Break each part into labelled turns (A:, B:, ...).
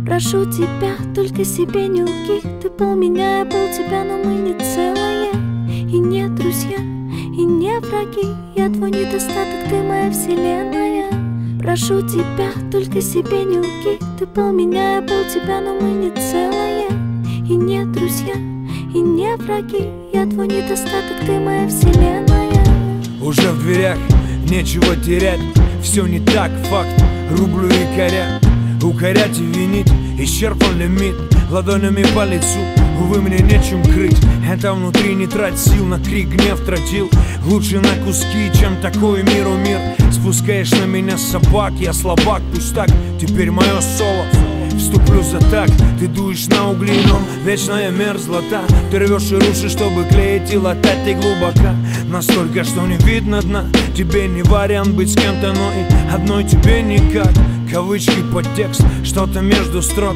A: Прошу тебя, только себе не лги. Ты пол меня, я пол тебя, но мы не целое. И не друзья, и не враги. Я твой недостаток, ты моя вселенная. Прошу тебя, только себе не лги. Ты пол меня, я пол тебя, но мы не целое. И не друзья, и не враги. Я твой недостаток, ты моя вселенная.
B: Уже в дверях, нечего терять. Все не так, факт, рублю и коря. Укорять и винить, исчерпан лимит. Ладонями по лицу, увы, мне нечем крыть. Это внутри, не трать сил, на крик гнев тратил. Лучше на куски, чем такой миру мир. Спускаешь на меня собак, я слабак, пусть так, теперь мое соло. Вступлю за так, ты дуешь на угли, но вечная мерзлота. Ты рвешь и рушишь, чтобы клеить и латать, ты глубоко. Настолько, что не видно дна. Тебе не вариант быть с кем-то, но и одной тебе никак. Кавычки, подтекст, что-то между строк.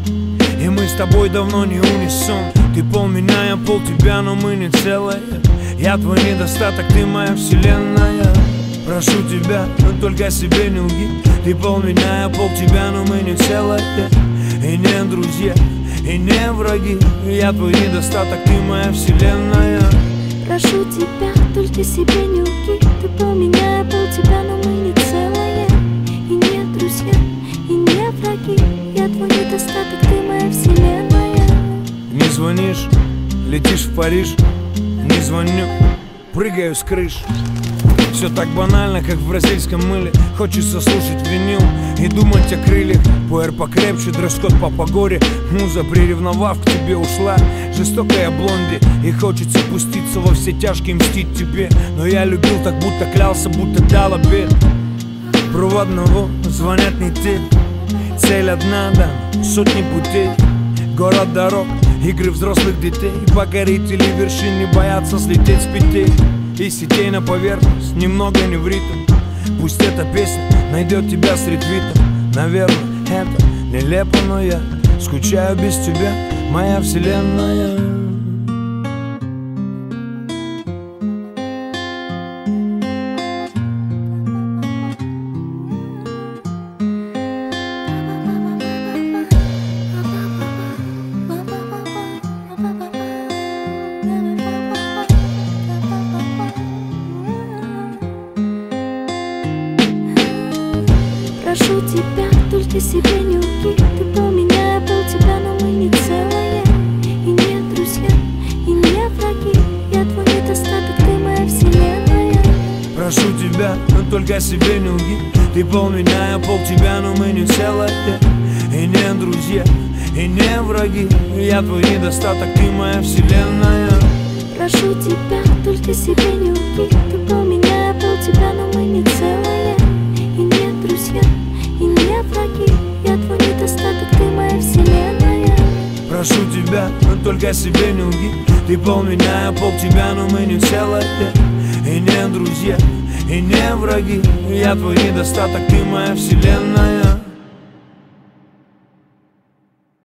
B: И мы с тобой давно не унисон. Ты пол меня, я пол тебя, но мы не целое. Я твой недостаток, ты моя вселенная. Прошу тебя, но только себе не лги. Ты пол меня, я пол тебя, но мы не целое. И не друзья, и не враги. Я твой недостаток, ты моя вселенная.
A: Прошу тебя, только себе не лги. Ты пол меня, я пол тебя, но мы не целое. И не друзья, и не враги. Я твой недостаток, ты моя вселенная.
B: Не звонишь, летишь в Париж. Не звоню, прыгаю с крыш. Все так банально, как в бразильском мыле. Хочется слушать винил и думать о крыльях. Пуэр покрепче, дресс-код по погоде. Муза, приревновав, к тебе ушла. Жестокая блонди, и хочется пуститься во все тяжкие, мстить тебе. Но я любил так, будто клялся, будто дал обет. Проводного звонят не те. Цель одна, да, сотни путей. Город дорог, игры взрослых детей. Покорители вершин не боятся слететь с петель. И сетей на поверхность, немного не в ритм. Пусть эта песня найдет тебя с ретвитом. Наверное, это нелепо, но я скучаю без тебя, моя вселенная.
A: Прошу тебя, только себе не лги. Ты пол меня, я пол тебя, но мы не целое. И не друзья, и не враги. Я твой недостаток, ты моя вселенная.
B: Прошу тебя, но только себе не лги. Ты пол меня, я пол тебя, но мы не целое. И не друзья, и не враги. Я твой недостаток, ты моя вселенная.
A: Прошу тебя, только себе не лги. Ты пол меня, я пол тебя, но мы не целое. И не друзья, и не враги. Я твой недостаток, ты моя вселенная.
B: Прошу тебя, но только себе не лги. Ты пол меня, я пол тебя, но мы не целое. И не друзья, и не враги. Я твой недостаток, ты моя вселенная.